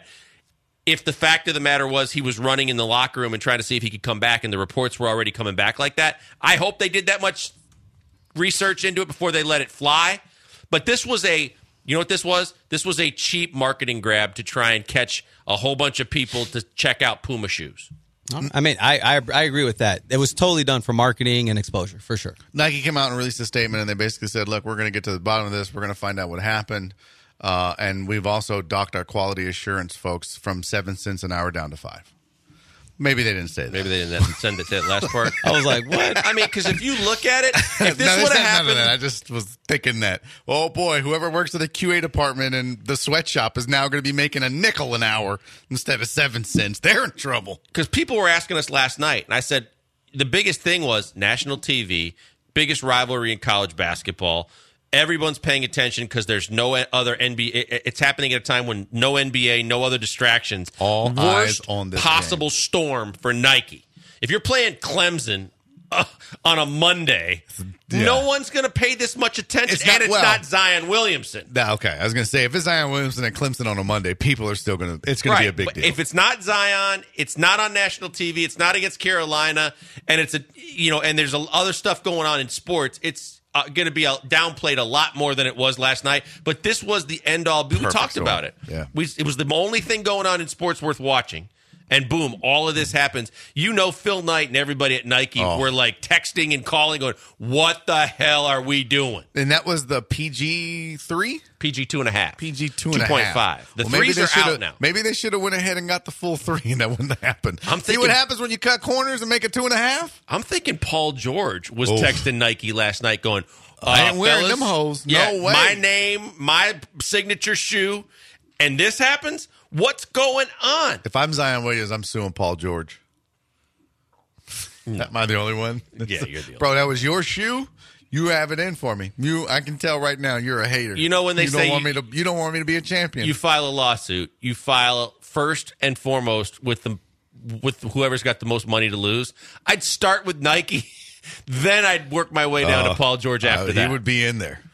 If the fact of the matter was he was running in the locker room and trying to see if he could come back and the reports were already coming back like that, I hope they did that much research into it before they let it fly. But this was a, you know what this was? This was a cheap marketing grab to try and catch a whole bunch of people to check out Puma shoes. I mean, I, I I agree with that. It was totally done for marketing and exposure, for sure. Nike came out and released a statement, and they basically said, look, we're going to get to the bottom of this. We're going to find out what happened. Uh, and we've also docked our quality assurance folks from seven cents an hour down to five. Maybe they didn't say that. Maybe they didn't send it to that last part. I was like, what? I mean, because if you look at it, if this No, they would said have none of that. I happened, just was thinking that, oh boy, whoever works at the Q A department in the sweatshop is now going to be making a nickel an hour instead of seven cents. They're in trouble. because people were asking us last night, and I said the biggest thing was national T V, biggest rivalry in college basketball. Everyone's paying attention because there's no other N B A. It's happening at a time when no N B A, no other distractions. All Worst eyes on this possible storm for Nike. If you're playing Clemson uh, on a Monday, Yeah. no one's going to pay this much attention, It's and not- it's well- not Zion Williamson. Nah, okay, I was going to say, if it's Zion Williamson and Clemson on a Monday, people are still going to, it's going to be a big but deal. If it's not Zion, it's not on national T V, it's not against Carolina, and it's a you know, and there's a, other stuff going on in sports. It's uh, going to be a, downplayed a lot more than it was last night. But this was the end all. We Perfect talked storm. about it. Yeah. we, it was the only thing going on in sports worth watching. And boom, all of this happens. You know, Phil Knight and everybody at Nike Oh. were like texting and calling, going, "What the hell are we doing?" and that was the P G three? P G two and a half. P G two and a half. two point five. The Well, maybe threes they are shoulda- out now. Maybe they should have went ahead and got the full three, and that wouldn't have happened. I'm See what thinking- happens when you cut corners and make it two and a half? I'm thinking Paul George was Oh. texting Nike last night going, uh, I ain't wearing fellas, them hoes. No yeah, way." My name, my signature shoe, and this happens? What's going on? If I'm Zion Williams, I'm suing Paul George. Am I the only one? Yeah, you're the only Bro, that was your shoe. You have it in for me. You, I can tell right now you're a hater. You know when they you say don't want you, me to, you don't want me to be a champion. You file a lawsuit. You file first and foremost with the with whoever's got the most money to lose. I'd start with Nike, then I'd work my way down uh, to Paul George after uh, that. He would be in there.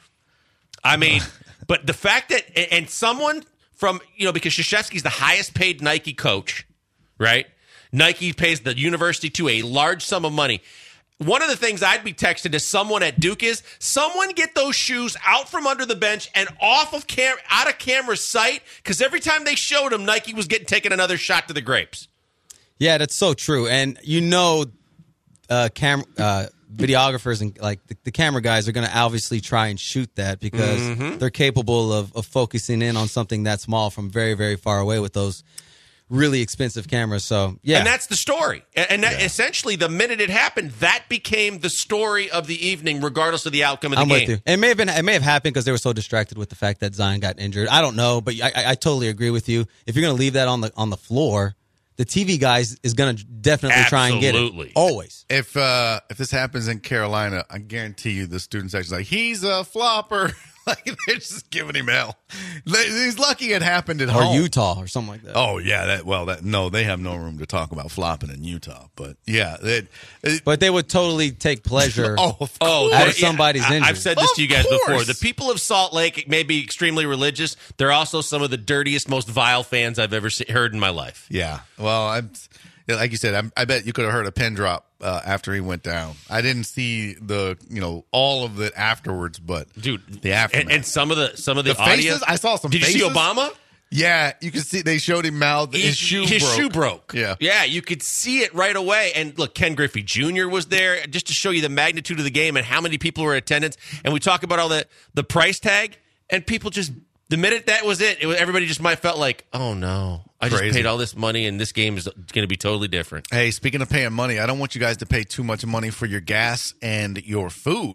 I mean, but the fact that and someone from you know because Krzyzewski's the highest paid Nike coach, right? Nike pays the university to a large sum of money. One of the things I'd be texting to someone at Duke is, someone get those shoes out from under the bench and off of cam- out of camera sight, because every time they showed them, Nike was getting taking another shot to the grapes. Yeah, that's so true. And you know, uh, cam- uh, videographers and like the, the camera guys are going to obviously try and shoot that because Mm-hmm. they're capable of, of focusing in on something that small from very, very far away with those really expensive cameras. So, yeah. And that's the story. And, and that, essentially, the minute it happened, that became the story of the evening, regardless of the outcome of the I'm game. with you. It may have been. It may have happened because they were so distracted with the fact that Zion got injured. I don't know, but I, I, I totally agree with you. If you're going to leave that on the on the floor, the T V guys is going to definitely try and get it. Absolutely. Always. If uh, if this happens in Carolina, I guarantee you the student section's like, he's a flopper. Like, they're just giving him hell. He's lucky it happened at Or home. Utah or something like that. Oh, yeah. That Well, that no, they have no room to talk about flopping in Utah. But, yeah. It, it, But they would totally take pleasure. oh, of Oh, course. Out they- of somebody's I, injury. I've said this Of to you guys course. before. The people of Salt Lake may be extremely religious. They're also some of the dirtiest, most vile fans I've ever se- heard in my life. Yeah. Well, I'm, like you said, I'm, I bet you could have heard a pin drop uh, after he went down. I didn't see the, you know, all of it afterwards, but Dude, the aftermath. and, and some of the some of the, The audio. faces? I saw some Did you see faces. Obama? yeah, you can see they showed him mouth. His shoe his broke. shoe broke. Yeah. yeah, you could see it right away. And look, Ken Griffey Junior was there just to show you the magnitude of the game and how many people were in attendance. And we talk about all the the price tag, and people just the minute that was it, it was, everybody just might felt like, oh no, I just Crazy. paid all this money, and this game is going to be totally different. Hey, speaking of paying money, I don't want you guys to pay too much money for your gas and your food.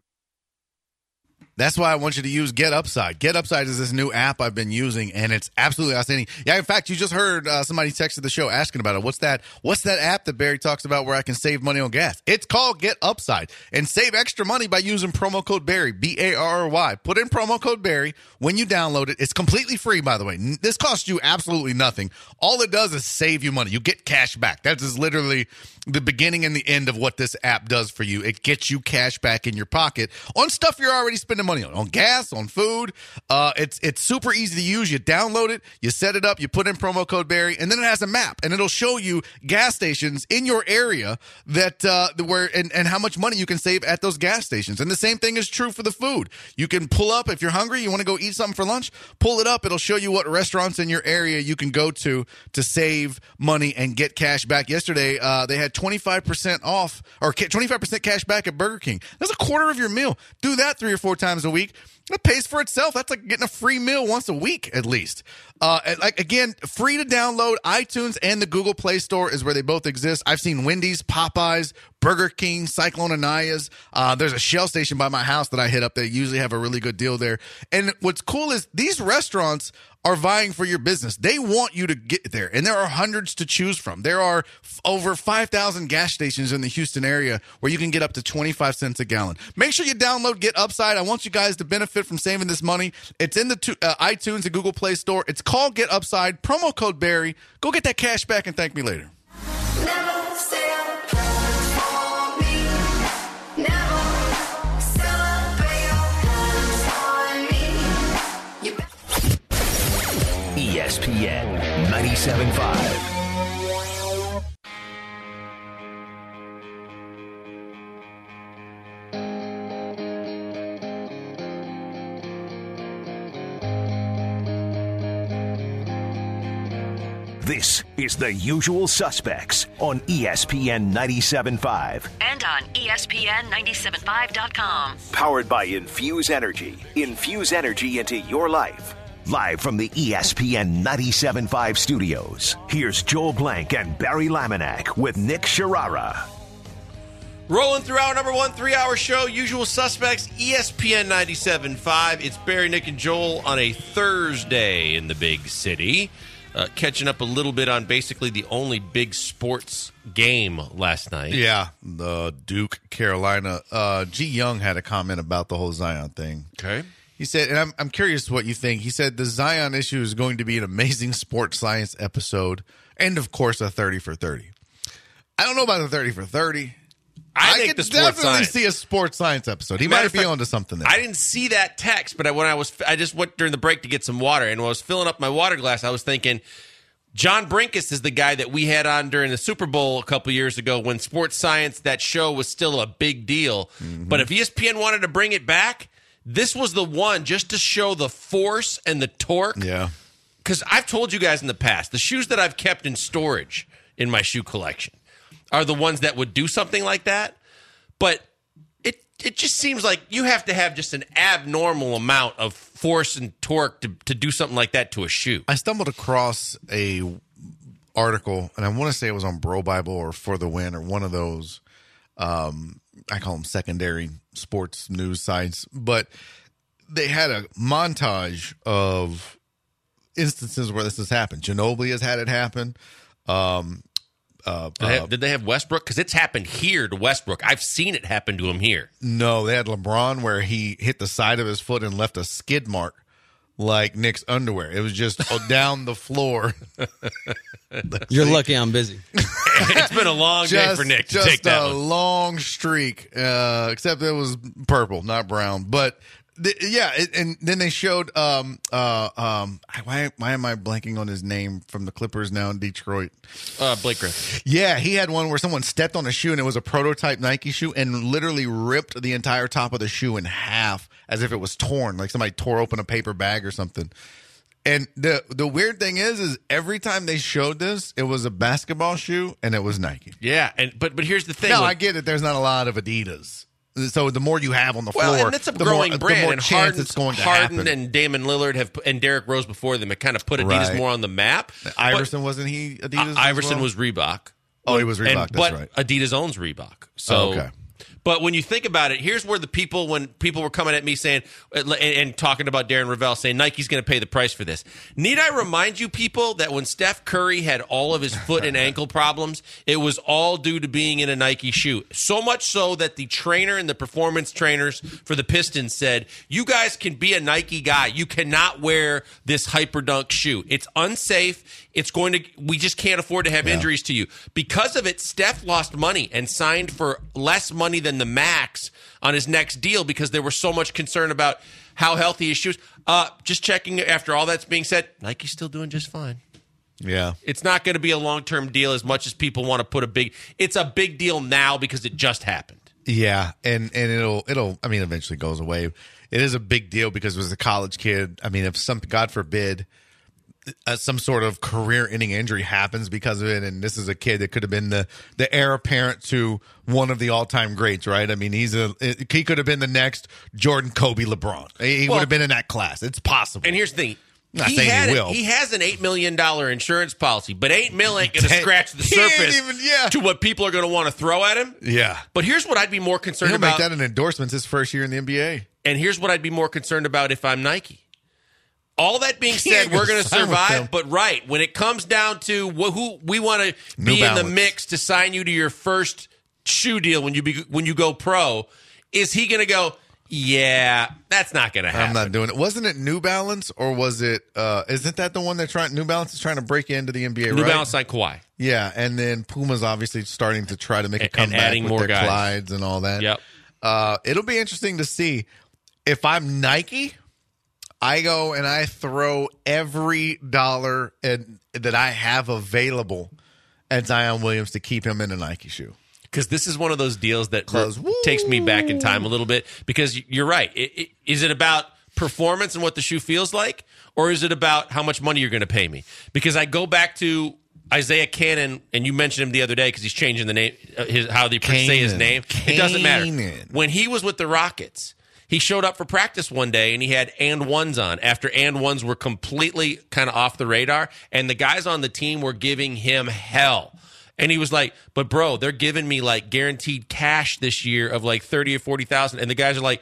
That's why I want you to use Get Upside. Get Upside is this new app I've been using, and it's absolutely outstanding. Yeah, in fact, you just heard uh, somebody texted the show asking about it. What's that? What's that app that Barry talks about where I can save money on gas? It's called Get Upside, and save extra money by using promo code Barry, B A R R Y. Put in promo code Barry when you download it. It's completely free, by the way. N- This costs you absolutely nothing. All it does is save you money. You get cash back. That is literally the beginning and the end of what this app does for you. It gets you cash back in your pocket on stuff you're already spending money on, on gas, on food. Uh, it's it's super easy to use. You download it, you set it up, you put in promo code Barry, and then it has a map, and it'll show you gas stations in your area that uh, where and, and how much money you can save at those gas stations. And the same thing is true for the food. You can pull up if you're hungry, you want to go eat something for lunch, pull it up. It'll show you what restaurants in your area you can go to to save money and get cash back. Yesterday, uh, they had twenty-five percent off or twenty-five percent cash back at Burger King. That's a quarter of your meal. Do that three or four times a week. It pays for itself. That's like getting a free meal once a week at least. Uh, and like again, free to download. iTunes and the Google Play Store is where they both exist. I've seen Wendy's, Popeyes, Burger King, Cyclone Anaya's. Uh, there's a Shell station by my house that I hit up. They usually have a really good deal there. And what's cool is these restaurants are vying for your business. They want you to get there, and there are hundreds to choose from. There are f- over five thousand gas stations in the Houston area where you can get up to twenty-five cents a gallon. Make sure you download Get Upside. I want you guys to benefit from saving this money. It's in the two, uh, iTunes and Google Play Store. It's called Get Upside. Promo code Barry. Go get that cash back and thank me later. Never say a prayer for me. Never celebrate your hands on me. You E S P N ninety-seven point five. This is The Usual Suspects on E S P N ninety-seven point five. And on E S P N ninety-seven point five dot com. Powered by Infuse Energy. Infuse energy into your life. Live from the E S P N ninety-seven point five studios, here's Joel Blank and Barry Laminack with Nick Sharara. Rolling through our number one three-hour show, Usual Suspects, E S P N ninety-seven point five. It's Barry, Nick, and Joel on a Thursday in the big city. uh, catching up a little bit on basically the only big sports game last night. Yeah, the Duke, Carolina. Uh, G. Young had a comment about the whole Zion thing. Okay. He said, and I'm, I'm curious what you think. He said the Zion issue is going to be an amazing sports science episode and, of course, a thirty for thirty. I don't know about the thirty for thirty. I, I think could the sports definitely science. see a sports science episode. He Matter might of be fact, onto something there. I didn't see that text, but I, when I was, I just went during the break to get some water, and when I was filling up my water glass, I was thinking, John Brinkus is the guy that we had on during the Super Bowl a couple years ago when sports science, that show was still a big deal. Mm-hmm. But if E S P N wanted to bring it back, this was the one just to show the force and the torque. Yeah. Because I've told you guys in the past, the shoes that I've kept in storage in my shoe collection are the ones that would do something like that. But it it just seems like you have to have just an abnormal amount of force and torque to, to do something like that to a shoe. I stumbled across a article, and I want to say it was on Bro Bible or For the Win or one of those. Um, I call them secondary sports news sites, but they had a montage of instances where this has happened. Ginobili has had it happen. Um, uh, Did they have, uh, did they have Westbrook? Because it's happened here to Westbrook. I've seen it happen to him here. no, they had LeBron where he hit the side of his foot and left a skid mark like Nick's underwear. It was just down the floor. You're lucky I'm busy. It's been a long day just, for Nick to just take that a one. long streak, uh, except it was purple, not brown. But the, yeah, it, and then they showed. Um, uh, um, why, why am I blanking on his name from the Clippers now in Detroit? Uh, Blake Griffin. Yeah, he had one where someone stepped on a shoe and it was a prototype Nike shoe and literally ripped the entire top of the shoe in half as if it was torn, like somebody tore open a paper bag or something. And the the weird thing is, is every time they showed this, it was a basketball shoe and it was Nike. Yeah, and but but here's the thing. Now, when- I get it. There's not a lot of Adidas. So the more you have on the Well, floor, and it's a the growing more, brand, the more and chance Harden, it's going to Harden happen. and Damon Lillard have and Derrick Rose before them. It kind of put Adidas Right. more on the map. Iverson, wasn't he Adidas? Uh, as Iverson well? was Reebok. Oh, he was Reebok. And, that's but right. Adidas owns Reebok. So, Oh, okay. But when you think about it, here's where the people, when people were coming at me saying and, and talking about Darren Ravel saying Nike's going to pay the price for this. Need I remind you people that when Steph Curry had all of his foot and ankle problems, it was all due to being in a Nike shoe. So much so that the trainer and the performance trainers for the Pistons said, you guys can be a Nike guy. You cannot wear this Hyperdunk shoe. It's unsafe. It's going to, we just can't afford to have Yeah. injuries to you. Because of it, Steph lost money and signed for less money than the max on his next deal because there was so much concern about how healthy his shoes. Uh, just checking after all that's being said, Nike's still doing just fine. Yeah. It's not going to be a long-term deal as much as people want to put a big, it's a big deal now because it just happened. Yeah, and and it'll it'll I mean eventually goes away. It is a big deal because it was a college kid. I mean, if some God forbid uh, some sort of career-ending injury happens because of it, and this is a kid that could have been the the heir apparent to one of the all-time greats, right? I mean, he's a he could have been the next Jordan, Kobe, LeBron. He, he Well- would have been in that class. It's possible. And here's the thing. Not he, saying he had will. A, he has an eight million dollars insurance policy, but eight mil ain't going to scratch the He ain't surface even- yeah. to what people are going to want to throw at him. yeah, But here's what I'd be more concerned he'll about. make that an endorsement his first year in the N B A. And here's what I'd be more concerned about if I'm Nike. All that being He said, ain't gonna we're going to sign with them. survive. But right, when it comes down to wh- who we want to New be in the Balance. mix to sign you to your first shoe deal when you be, when you go pro, is he going to go? Yeah, that's not going to happen. I'm not doing it. Wasn't it New Balance or was it? Uh, isn't that the one that trying? New Balance is trying to break into the N B A. New right? Balance signed Kawhi. Yeah, and then Puma's obviously starting to try to make a And- and comeback adding with more their guys. Clydes and all that. Yep. Uh, it'll be interesting to see if I'm Nike. I go and I throw every dollar in, that I have available at Zion Williams to keep him in a Nike shoe. Because this is one of those deals that Close. r- takes me back in time a little bit. Because y- you're right. It, it, is it about performance and what the shoe feels like? Or is it about how much money you're going to pay me? Because I go back to Isaiah Cannon, and you mentioned him the other day because he's changing the name, uh, his, how they say his Canaan. name. It doesn't matter. Canaan. When he was with the Rockets, he showed up for practice one day and he had and ones on after and ones were completely kind of off the radar. And the guys on the team were giving him hell. And he was like, but bro, they're giving me like guaranteed cash this year of like thirty or forty thousand. And the guys are like,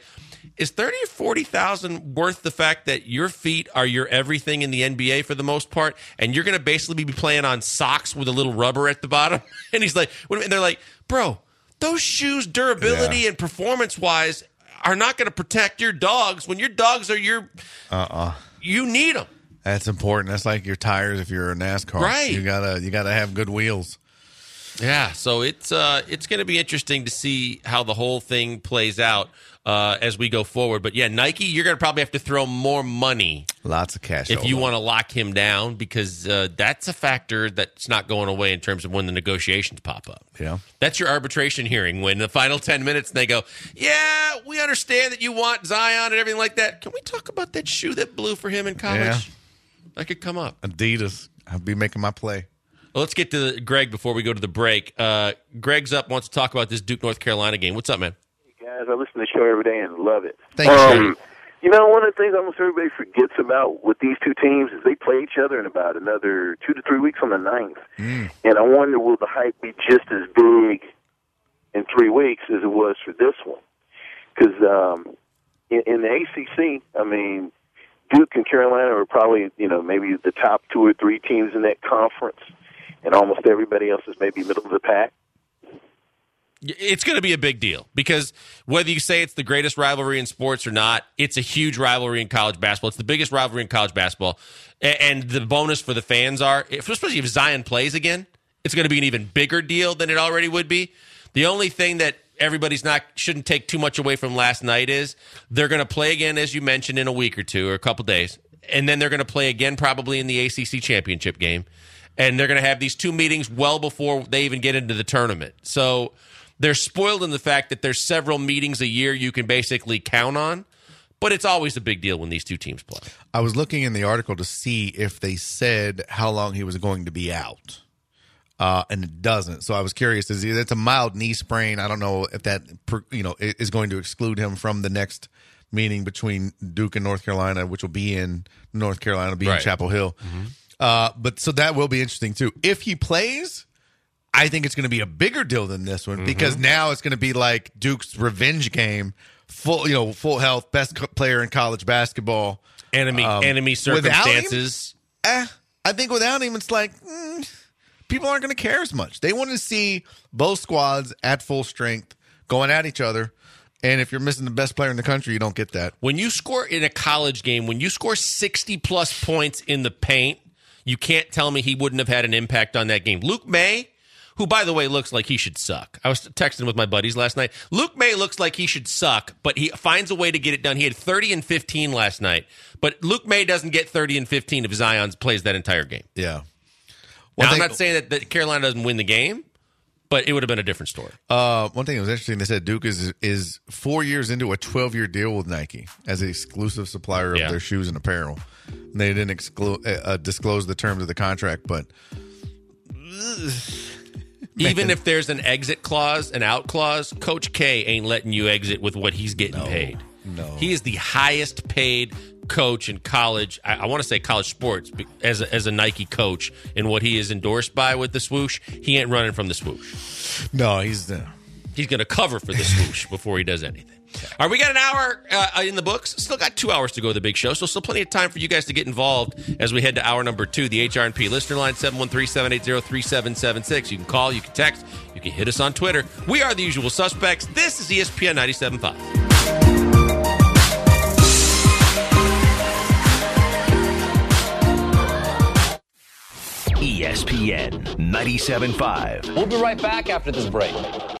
is thirty or forty thousand worth the fact that your feet are your everything in the N B A for the most part, and you're going to basically be playing on socks with a little rubber at the bottom? And he's like, what, and they're like, bro, those shoes, durability Yeah. and performance wise, are not going to protect your dogs when your dogs are your. Uh uh You need them. That's important. That's like your tires if you're a NASCAR. Right. You gotta you gotta have good wheels. Yeah, so it's uh, it's going to be interesting to see how the whole thing plays out uh, as we go forward. But yeah, Nike, you're going to probably have to throw more money Lots of cash. if you over. want to lock him down, because uh, that's a factor that's not going away in terms of when the negotiations pop up. Yeah. That's your arbitration hearing when the final ten minutes and they go, yeah, we understand that you want Zion and everything like that. Can we talk about that shoe that blew for him in college? Yeah. That could come up. Adidas. I'll be making my play. Well, let's get to Greg before we go to the break. Uh, Greg's up, wants to talk about this Duke North Carolina game. What's up, man? Guys, I listen to the show every day and love it. Thank you, um, You know, one of the things almost everybody forgets about with these two teams is they play each other in about another two to three weeks on the ninth. Mm. And I wonder, will the hype be just as big in three weeks as it was for this one? Because um, in, in the A C C, I mean, Duke and Carolina are probably, you know, maybe the top two or three teams in that conference, and almost everybody else is maybe middle of the pack. It's going to be a big deal because whether you say it's the greatest rivalry in sports or not, it's a huge rivalry in college basketball. It's the biggest rivalry in college basketball. And the bonus for the fans are, especially if Zion plays again, it's going to be an even bigger deal than it already would be. The only thing that everybody's not shouldn't take too much away from last night is they're going to play again, as you mentioned, in a week or two or a couple days. And then they're going to play again probably in the A C C championship game. And they're going to have these two meetings well before they even get into the tournament. So they're spoiled in the fact that there's several meetings a year you can basically count on, but it's always a big deal when these two teams play. I was looking in the article to see if they said how long he was going to be out, uh, and it doesn't. So I was curious. Is it's a mild knee sprain? I don't know if that you know is going to exclude him from the next meeting between Duke and North Carolina, which will be in North Carolina, be Right. in Chapel Hill. Mm-hmm. Uh, but so that will be interesting too. If he plays, I think it's going to be a bigger deal than this one, mm-hmm. because now it's going to be like Duke's revenge game, full, you know, full health, best co- player in college basketball. Enemy, Um, enemy without him, circumstances. eh, I think without him, it's like mm, people aren't going to care as much. They want to see both squads at full strength going at each other. And if you're missing the best player in the country, you don't get that. When you score in a college game, when you score sixty plus points in the paint, you can't tell me he wouldn't have had an impact on that game. Luke May, who, by the way, looks like he should suck. I was texting with my buddies last night. Luke May looks like he should suck, but he finds a way to get it done. He had thirty and fifteen last night, but Luke May doesn't get thirty and fifteen if Zion plays that entire game. Yeah. Now, One I'm thing- not saying that, that Carolina doesn't win the game, but it would have been a different story. Uh, one thing that was interesting, they said Duke is is four years into a twelve-year deal with Nike as an exclusive supplier of Yeah. their shoes and apparel. They didn't exclu- uh, disclose the terms of the contract, but Even if there's an exit clause, an out clause, Coach K ain't letting you exit with what he's getting No, paid. no. He is the highest paid coach in college. I, I want to say college sports be- as a, as a Nike coach, and what he is endorsed by with the swoosh, he ain't running from the swoosh. no, he's uh, He's going to cover for the swoosh before he does anything. All right, we got an hour uh, in the books. Still got two hours to go to the big show, so still plenty of time for you guys to get involved as we head to hour number two. The H R and P listener line, seven one three, seven eight zero, three seven seven six. You can call, you can text, you can hit us on Twitter. We are the usual suspects. This is E S P N ninety-seven point five. E S P N ninety-seven point five. We'll be right back after this break.